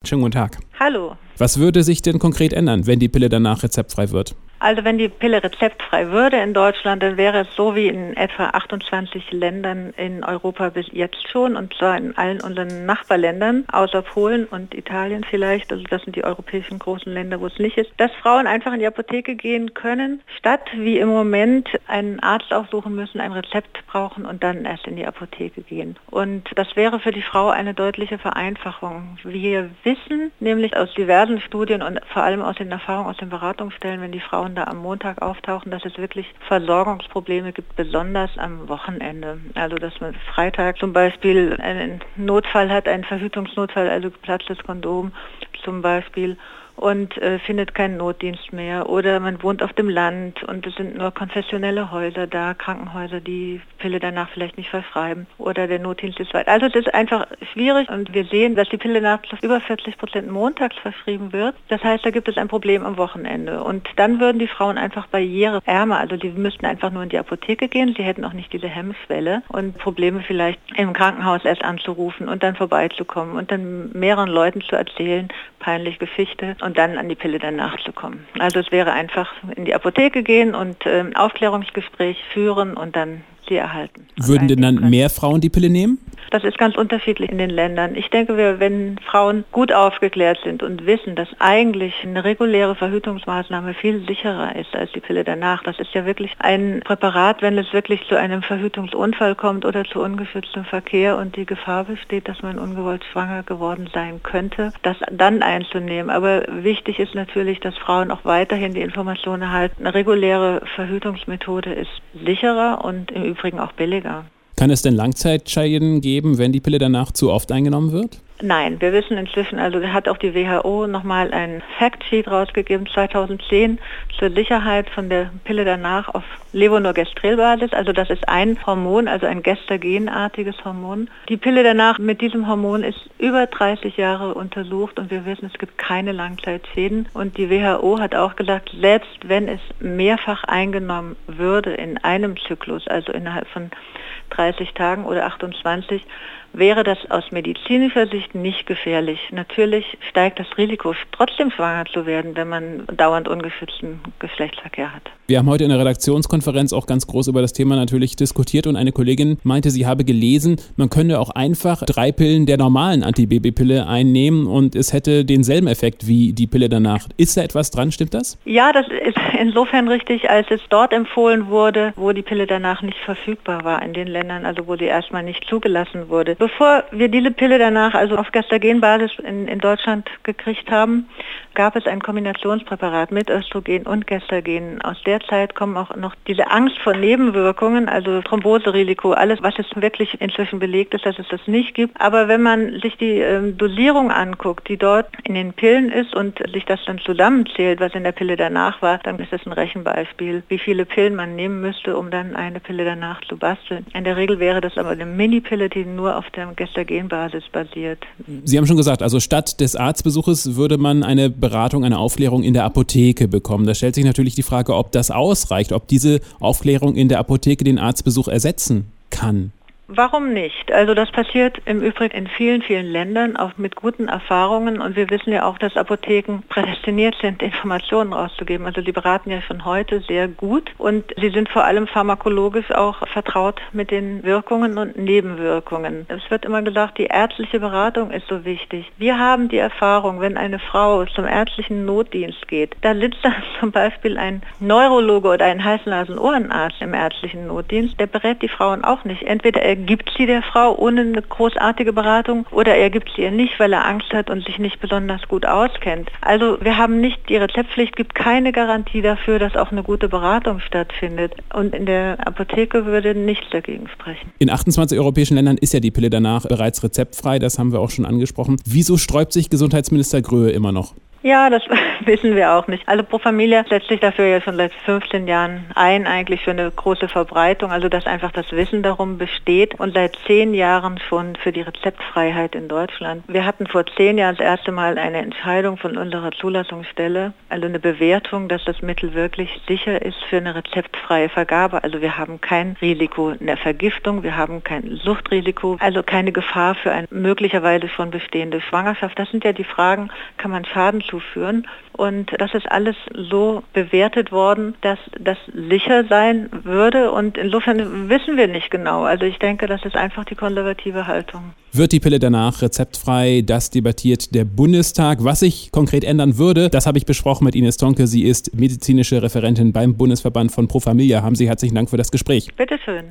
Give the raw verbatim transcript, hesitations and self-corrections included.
schönen guten Tag. Hallo. Was würde sich denn konkret ändern, wenn die Pille danach rezeptfrei wird? Also wenn die Pille rezeptfrei würde in Deutschland, dann wäre es so wie in etwa achtundzwanzig Ländern in Europa bis jetzt schon, und zwar in allen unseren Nachbarländern, außer Polen und Italien vielleicht, also das sind die europäischen großen Länder, wo es nicht ist, dass Frauen einfach in die Apotheke gehen können, statt wie im Moment einen Arzt aufsuchen müssen, ein Rezept brauchen und dann erst in die Apotheke gehen. Und das wäre für die Frau eine deutliche Vereinfachung. Wir wissen nämlich aus diversen Studien und vor allem aus den Erfahrungen aus den Beratungsstellen, wenn die Frauen da am Montag auftauchen, dass es wirklich Versorgungsprobleme gibt, besonders am Wochenende. Also dass man Freitag zum Beispiel einen Notfall hat, einen Verhütungsnotfall, also geplatztes Kondom zum Beispiel, und äh, findet keinen Notdienst mehr. Oder man wohnt auf dem Land und es sind nur konfessionelle Häuser da, Krankenhäuser, die Pille danach vielleicht nicht verschreiben. Oder der Notdienst ist weit. Also es ist einfach schwierig, und wir sehen, dass die Pille danach über vierzig Prozent montags verschrieben wird. Das heißt, da gibt es ein Problem am Wochenende. Und dann würden die Frauen einfach barriereärmer, also die müssten einfach nur in die Apotheke gehen. Sie hätten auch nicht diese Hemmschwelle und Probleme vielleicht im Krankenhaus erst anzurufen und dann vorbeizukommen und dann mehreren Leuten zu erzählen, peinliche Geschichte, und dann an die Pille danach zu kommen. Also es wäre einfach in die Apotheke gehen und äh, ein Aufklärungsgespräch führen und dann sie erhalten. Würden denn dann mehr Frauen die Pille nehmen? Das ist ganz unterschiedlich in den Ländern. Ich denke, wir, wenn Frauen gut aufgeklärt sind und wissen, dass eigentlich eine reguläre Verhütungsmaßnahme viel sicherer ist als die Pille danach. Das ist ja wirklich ein Präparat, wenn es wirklich zu einem Verhütungsunfall kommt oder zu ungeschütztem Verkehr und die Gefahr besteht, dass man ungewollt schwanger geworden sein könnte, das dann einzunehmen. Aber wichtig ist natürlich, dass Frauen auch weiterhin die Information erhalten, eine reguläre Verhütungsmethode ist sicherer und im Übrigen auch billiger. Kann es denn Langzeitschäden geben, wenn die Pille danach zu oft eingenommen wird? Nein, wir wissen inzwischen, also hat auch die W H O nochmal ein Factsheet rausgegeben, zweitausendzehn, zur Sicherheit von der Pille danach auf Levonorgestrel-Basis. Also das ist ein Hormon, also ein gestagenartiges Hormon. Die Pille danach mit diesem Hormon ist über dreißig Jahre untersucht und wir wissen, es gibt keine Langzeitschäden. Und die W H O hat auch gesagt, selbst wenn es mehrfach eingenommen würde in einem Zyklus, also innerhalb von dreißig Tagen oder achtundzwanzig, wäre das aus medizinischer Sicht nicht gefährlich. Natürlich steigt das Risiko, trotzdem schwanger zu werden, wenn man dauernd ungeschützten Geschlechtsverkehr hat. Wir haben heute in der Redaktionskonferenz auch ganz groß über das Thema natürlich diskutiert und eine Kollegin meinte, sie habe gelesen, man könne auch einfach drei Pillen der normalen Antibabypille einnehmen und es hätte denselben Effekt wie die Pille danach. Ist da etwas dran, stimmt das? Ja, das ist insofern richtig, als es dort empfohlen wurde, wo die Pille danach nicht verfügbar war in den Ländern, also wo sie erstmal nicht zugelassen wurde. Bevor wir diese Pille danach also auf Gestagenbasis in, in Deutschland gekriegt haben, gab es ein Kombinationspräparat mit Östrogen und Gestagen. Aus der Zeit kommen auch noch diese Angst vor Nebenwirkungen, also Thromboserisiko, alles, was jetzt wirklich inzwischen belegt ist, dass es das nicht gibt. Aber wenn man sich die ähm, Dosierung anguckt, die dort in den Pillen ist und sich das dann zusammenzählt, was in der Pille danach war, dann ist das ein Rechenbeispiel, wie viele Pillen man nehmen müsste, um dann eine Pille danach zu basteln. In der Regel wäre das aber eine Mini-Pille, die nur auf der Gestagenbasis basiert. Sie haben schon gesagt, also statt des Arztbesuches würde man eine Beratung, eine Aufklärung in der Apotheke bekommen. Da stellt sich natürlich die Frage, ob das ausreicht, ob diese Aufklärung in der Apotheke den Arztbesuch ersetzen kann. Warum nicht? Also das passiert im Übrigen in vielen, vielen Ländern, auch mit guten Erfahrungen. Und wir wissen ja auch, dass Apotheken prädestiniert sind, Informationen rauszugeben. Also die beraten ja schon heute sehr gut. Und sie sind vor allem pharmakologisch auch vertraut mit den Wirkungen und Nebenwirkungen. Es wird immer gesagt, die ärztliche Beratung ist so wichtig. Wir haben die Erfahrung, wenn eine Frau zum ärztlichen Notdienst geht, da sitzt dann zum Beispiel ein Neurologe oder ein Hals-Nasen-Ohrenarzt im ärztlichen Notdienst, der berät die Frauen auch nicht. Entweder er gibt sie der Frau ohne eine großartige Beratung oder er gibt sie ihr nicht, weil er Angst hat und sich nicht besonders gut auskennt. Also wir haben nicht, die Rezeptpflicht gibt keine Garantie dafür, dass auch eine gute Beratung stattfindet. Und in der Apotheke würde nichts dagegen sprechen. In achtundzwanzig europäischen Ländern ist ja die Pille danach bereits rezeptfrei, das haben wir auch schon angesprochen. Wieso sträubt sich Gesundheitsminister Gröhe immer noch? Ja, das wissen wir auch nicht. Also Pro Familia setzt sich dafür ja schon seit fünfzehn Jahren ein, eigentlich für eine große Verbreitung, also dass einfach das Wissen darum besteht und seit zehn Jahren schon für die Rezeptfreiheit in Deutschland. Wir hatten vor zehn Jahren das erste Mal eine Entscheidung von unserer Zulassungsstelle, also eine Bewertung, dass das Mittel wirklich sicher ist für eine rezeptfreie Vergabe. Also wir haben kein Risiko einer Vergiftung, wir haben kein Suchtrisiko, also keine Gefahr für eine möglicherweise schon bestehende Schwangerschaft. Das sind ja die Fragen, kann man Schaden zuführen. Und das ist alles so bewertet worden, dass das sicher sein würde. Und insofern wissen wir nicht genau. Also ich denke, das ist einfach die konservative Haltung. Wird die Pille danach rezeptfrei? Das debattiert der Bundestag. Was sich konkret ändern würde, das habe ich besprochen mit Ines Tonke. Sie ist medizinische Referentin beim Bundesverband von Pro Familia. Haben Sie herzlichen Dank für das Gespräch. Bitte schön.